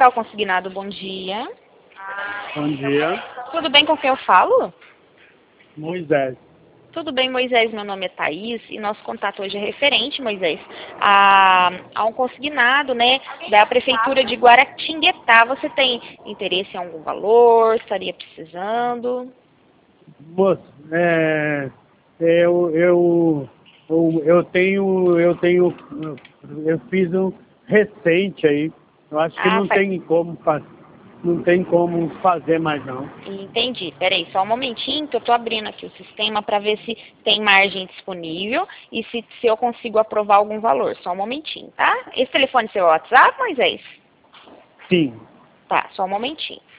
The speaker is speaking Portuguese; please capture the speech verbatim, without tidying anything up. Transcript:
Central Consignado, bom dia. Bom dia. Tudo bem com quem eu falo? Moisés. Tudo bem, Moisés, meu nome é Thaís e nosso contato hoje é referente, Moisés, a, a um consignado, né, da Prefeitura de Guaratinguetá. Você tem interesse em algum valor? Estaria precisando? Moço, é, eu, eu, eu, eu tenho, eu tenho, eu fiz um recente aí. Eu acho que Ah, não faz... tem como fazer, não tem como fazer mais não. Entendi. Peraí, só um momentinho que eu tô abrindo aqui o sistema para ver se tem margem disponível e se, se eu consigo aprovar algum valor. Só um momentinho, tá? Esse telefone é seu WhatsApp, Moisés? Sim. Tá, só um momentinho.